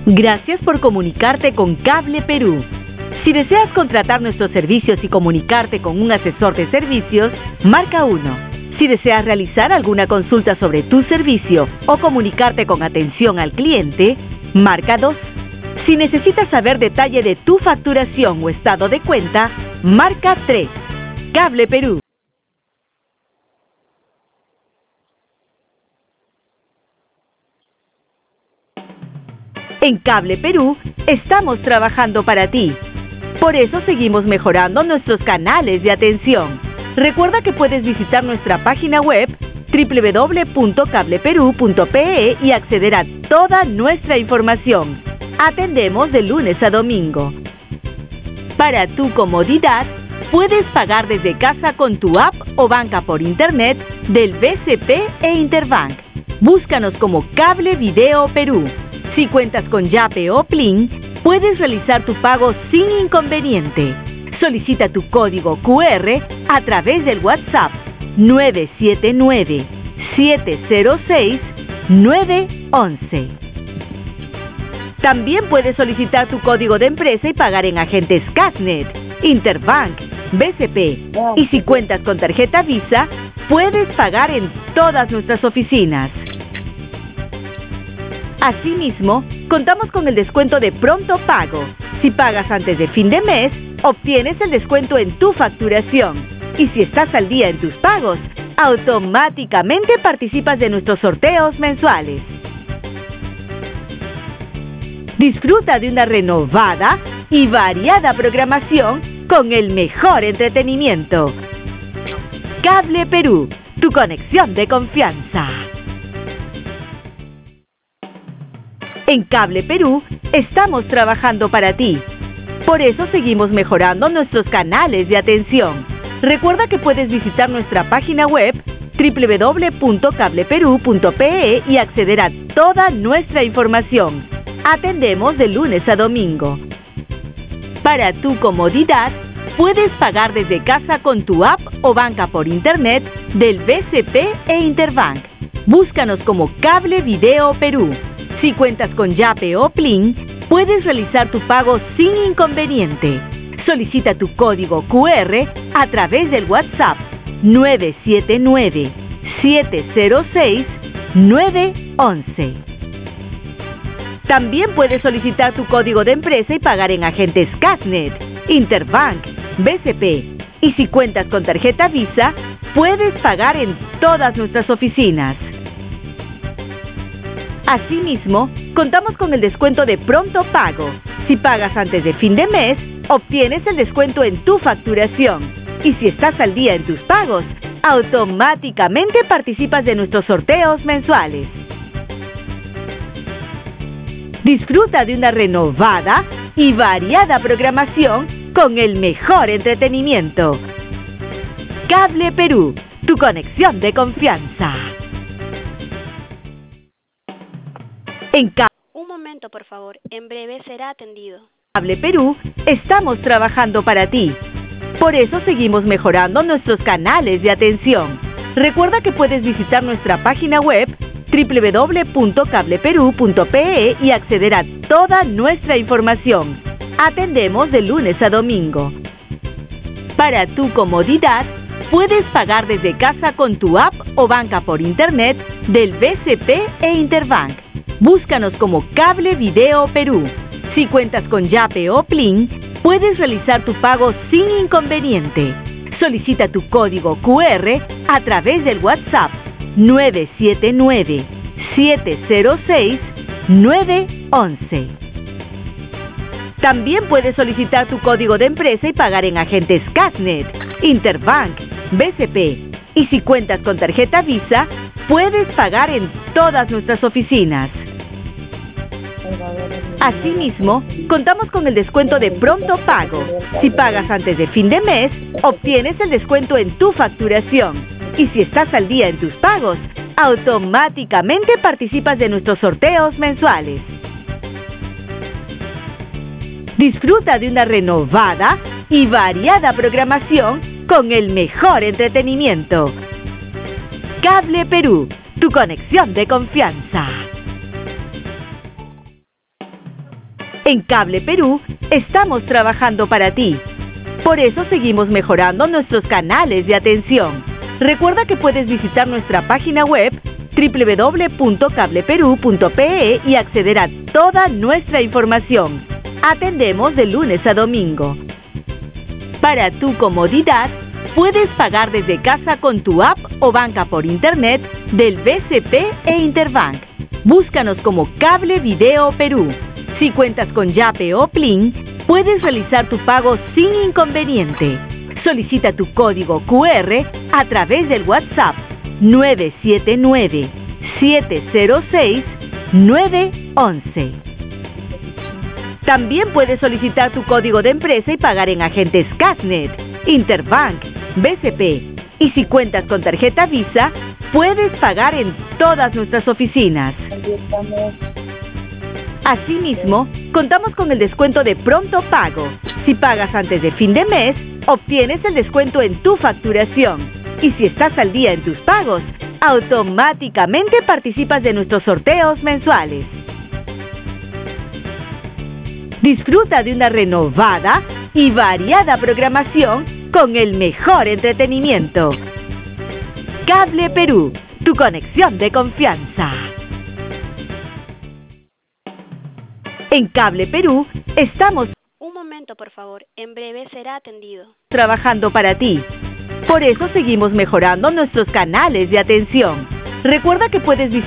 Gracias por comunicarte con Cable Perú. Si deseas contratar nuestros servicios y comunicarte con un asesor de servicios, marca 1. Si deseas realizar alguna consulta sobre tu servicio o comunicarte con atención al cliente, marca 2. Si necesitas saber detalle de tu facturación o estado de cuenta, marca 3. Cable Perú. En Cable Perú estamos trabajando para ti. Por eso seguimos mejorando nuestros canales de atención. Recuerda que puedes visitar nuestra página web www.cableperu.pe y acceder a toda nuestra información. Atendemos de lunes a domingo. Para tu comodidad, puedes pagar desde casa con tu app o banca por internet del BCP e Interbank. Búscanos como Cable Video Perú. Si cuentas con Yape o Plin, puedes realizar tu pago sin inconveniente. Solicita tu código QR a través del WhatsApp 979-706-911. También puedes solicitar tu código de empresa y pagar en agentes Casnet, Interbank, BCP. Y si cuentas con tarjeta Visa, puedes pagar en todas nuestras oficinas. Asimismo, contamos con el descuento de pronto pago. Si pagas antes de fin de mes, obtienes el descuento en tu facturación. Y si estás al día en tus pagos, automáticamente participas de nuestros sorteos mensuales. Disfruta de una renovada y variada programación con el mejor entretenimiento. Cable Perú, tu conexión de confianza. En Cable Perú estamos trabajando para ti. Por eso seguimos mejorando nuestros canales de atención. Recuerda que puedes visitar nuestra página web www.cableperu.pe y acceder a toda nuestra información. Atendemos de lunes a domingo. Para tu comodidad, puedes pagar desde casa con tu app o banca por internet del BCP e Interbank. Búscanos como Cable Video Perú. Si cuentas con Yape o Plin, puedes realizar tu pago sin inconveniente. Solicita tu código QR a través del WhatsApp 979-706-911. También puedes solicitar tu código de empresa y pagar en agentes Casnet, Interbank, BCP. Y si cuentas con tarjeta Visa, puedes pagar en todas nuestras oficinas. Asimismo, contamos con el descuento de pronto pago. Si pagas antes de fin de mes, obtienes el descuento en tu facturación. Y si estás al día en tus pagos, automáticamente participas de nuestros sorteos mensuales. Disfruta de una renovada y variada programación con el mejor entretenimiento. Cable Perú, tu conexión de confianza. Un momento, por favor. En breve será atendido. Cable Perú estamos trabajando para ti. Por eso seguimos mejorando nuestros canales de atención. Recuerda que puedes visitar nuestra página web www.cableperu.pe y acceder a toda nuestra información. Atendemos de lunes a domingo. Para tu comodidad, puedes pagar desde casa con tu app o banca por internet del BCP e Interbank. Búscanos como Cable Video Perú. Si cuentas con Yape o Plin, puedes realizar tu pago sin inconveniente. Solicita tu código QR a través del WhatsApp 979-706-911. También puedes solicitar tu código de empresa y pagar en agentes Casnet, Interbank, BCP. Y si cuentas con tarjeta Visa, puedes pagar en todas nuestras oficinas. Asimismo, contamos con el descuento de pronto pago. Si pagas antes de fin de mes, obtienes el descuento en tu facturación. Y si estás al día en tus pagos, automáticamente participas de nuestros sorteos mensuales. Disfruta de una renovada y variada programación con el mejor entretenimiento. Cable Perú, tu conexión de confianza. En Cable Perú estamos trabajando para ti. Por eso seguimos mejorando nuestros canales de atención. Recuerda que puedes visitar nuestra página web www.cableperú.pe y acceder a toda nuestra información. Atendemos de lunes a domingo. Para tu comodidad, puedes pagar desde casa con tu app o banca por internet del BCP e Interbank. Búscanos como Cable Video Perú. Si cuentas con Yape o Plin, puedes realizar tu pago sin inconveniente. Solicita tu código QR a través del WhatsApp 979-706-911. También puedes solicitar tu código de empresa y pagar en agentes Casnet, Interbank, BCP. Y si cuentas con tarjeta Visa, puedes pagar en todas nuestras oficinas. Asimismo, contamos con el descuento de pronto pago. Si pagas antes de fin de mes, obtienes el descuento en tu facturación. Y si estás al día en tus pagos, automáticamente participas de nuestros sorteos mensuales. Disfruta de una renovada y variada programación con el mejor entretenimiento. Cable Perú, tu conexión de confianza. En Cable Perú estamos Un momento, por favor. En breve será atendido. trabajando para ti. Por eso seguimos mejorando nuestros canales de atención. Recuerda que puedes visitar